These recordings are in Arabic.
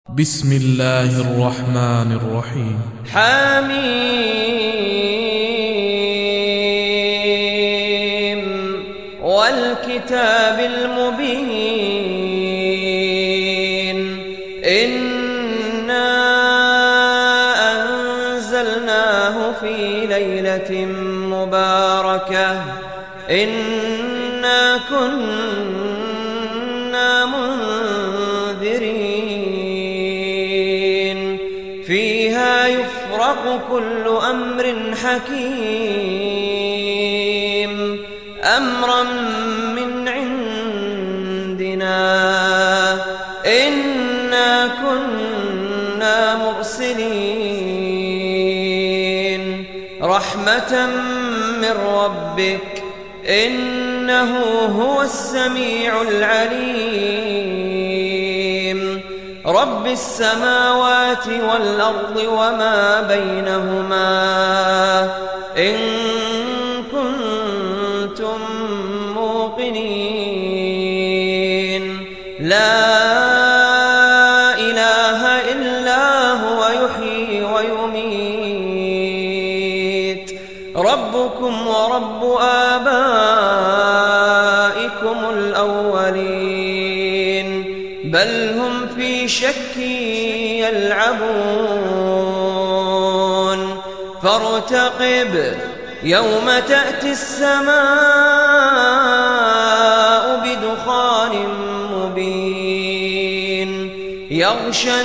بسم الله الرحمن الرحيم. حميم والكتاب المبين إنا أنزلناه في ليلة مباركة إنا كنا منذرين فيها يفرق كل أمر حكيم أمرا من عندنا إنا كنا مرسلين رحمة من ربك إنه هو السميع العليم رب السماوات والأرض وما بينهما إن كنتم موقنين لا إله إلا هو يحيي ويميت ربكم ورب آبائكم الأولين بل هم في شك يلعبون فارتقب يوم تأتي السماء بدخان مبين يغشى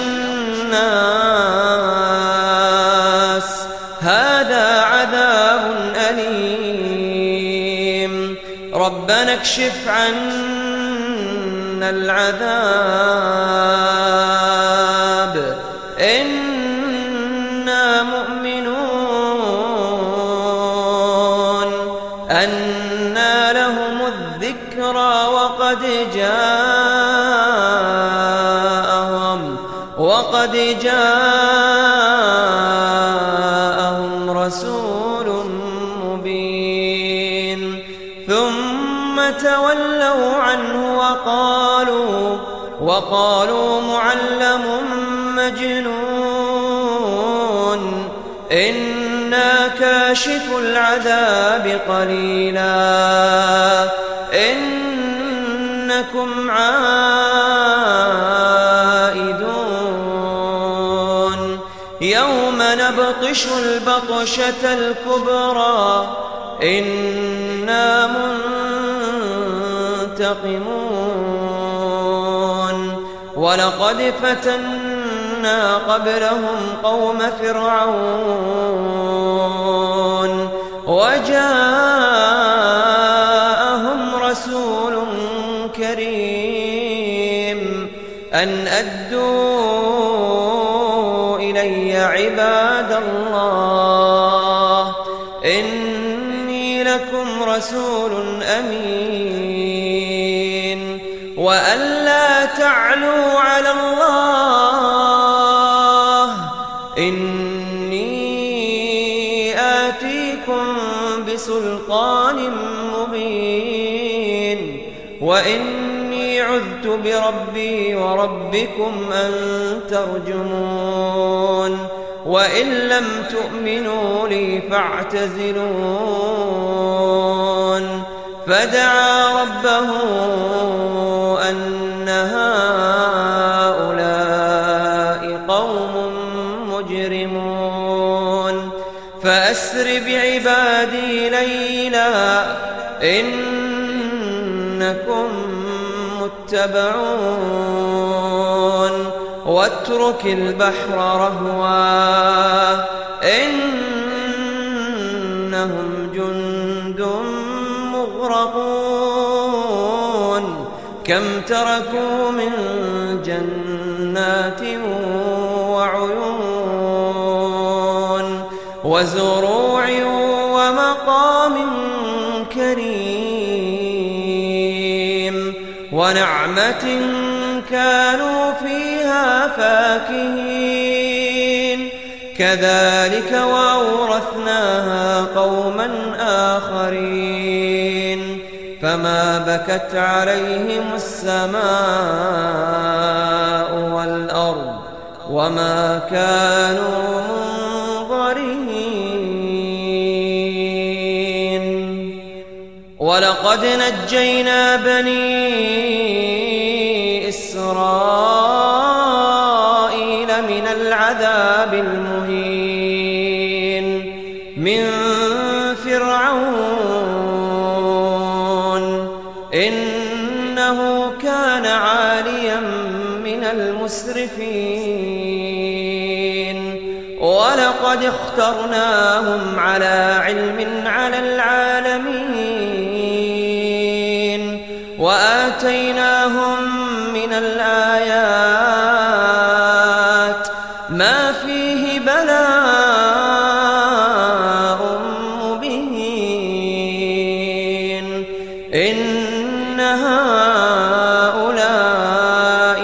الناس هذا عذاب أليم ربنا اكشف عنا العذاب إنا مؤمنون أنى لهم الذكرى وقد جاءهم رسول مبين ثم تولوا عنه وقالوا معلم مجنون إنا كاشف العذاب قليلا إنكم عائدون يوم نبطش البطشة الكبرى إنا منتقمون ولقد فتنا قبلهم قوم فرعون وجاءهم رسول كريم أن أدوا إلي عباد الله إني لكم رسول أمين وأن لا تعلوا على الله إني آتيكم بسلطان مبين وإني عذت بربي وربكم أن ترجمون وإن لم تؤمنوا لي فاعتزلون فدعا ربه أن هؤلاء قوم مجرمون فأسر بعبادي ليلا إنكم متبعون واترك البحر رهوا إنهم جند مغرقون كم تركوا من جنات وعيون وزروع ومقام كريم ونعمة كانوا فيها فاكهين كذلك وأورثناها قوما آخرين فما بكت عليهم السماء والأرض وما كانوا منظرين. ولقد نجينا بني إسرائيل من العذاب المهين من فرعون إنه كان عاليا من المسرفين. ولقد اخترناهم على علم على العالمين وآتيناهم من الآيات ما فيه بلاء مبين. إن هؤلاء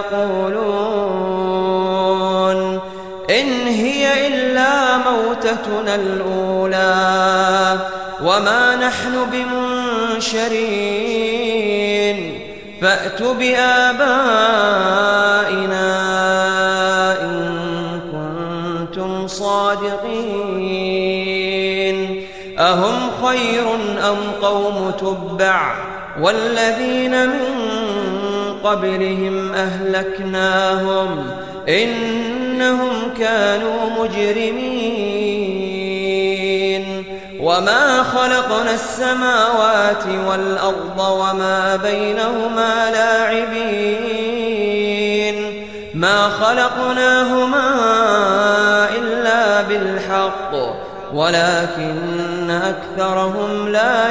ليقولون إن هي إلا موتتنا الأولى وما نحن بمنشرين. فأتوا بآبائنا إن كنتم صادقين. أهم خير أم قوم تبع والذين من قبلهم أهلكناهم إنهم كانوا مجرمين. وما خلقنا السماوات والأرض وما بينهما لاعبين. ما خلقناهما إلا بالحق ولكن أكثرهم لا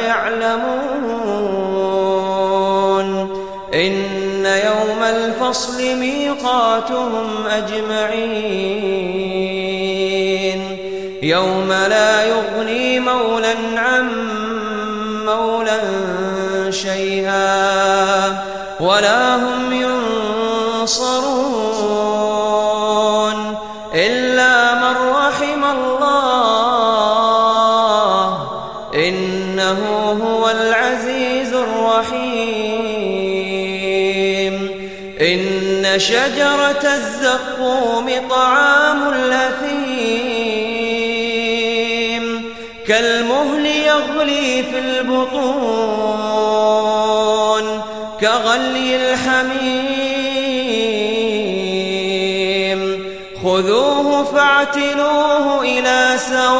يعلمون. إن يوم الفصل ميقاتهم أجمعين. يوم لا يغني مولى عن مولى شيئا ولا هم ينصرون إلا من رحم الله إنه هو العزيز الرحيم. إن شجرة الزقوم طعام الأثيم كالمهل يغلي في البطون كغلي الحميم. خذوه فاعتلوه إلى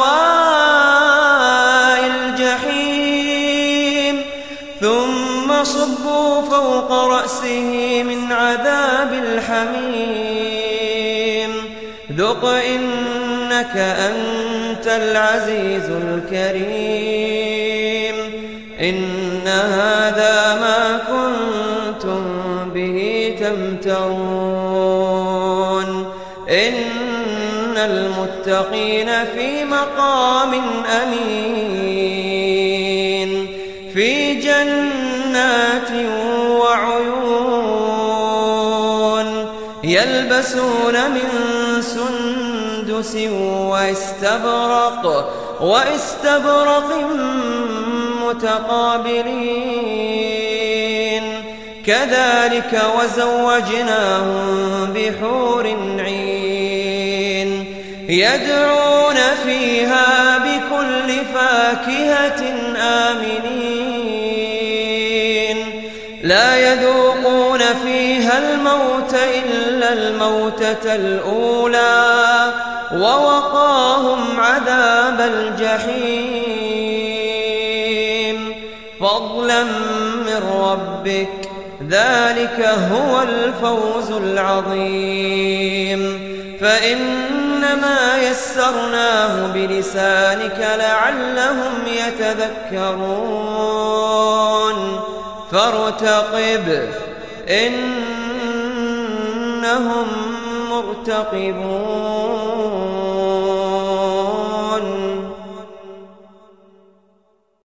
سواء الجحيم ثم صبوا فوق رأسه من عذاب الحميم. ذق إنك أنت العزيز الكريم. إن هذا ما كنتم به تمترون. إن المتقين في مقام أمين في جنات وعيون يلبسون من سندس واستبرق متقابلين. كذلك وزوجناهم بحور عين يدعون فيها بكل فاكهة آمنين. لا يذوقون فيها الموت إلا الموتة الأولى ووقاهم عذاب الجحيم فضلا من ربك ذلك هو الفوز العظيم. فإنما يسرناه بلسانك لعلهم يتذكرون. فارتقب إنهم مرتقبون.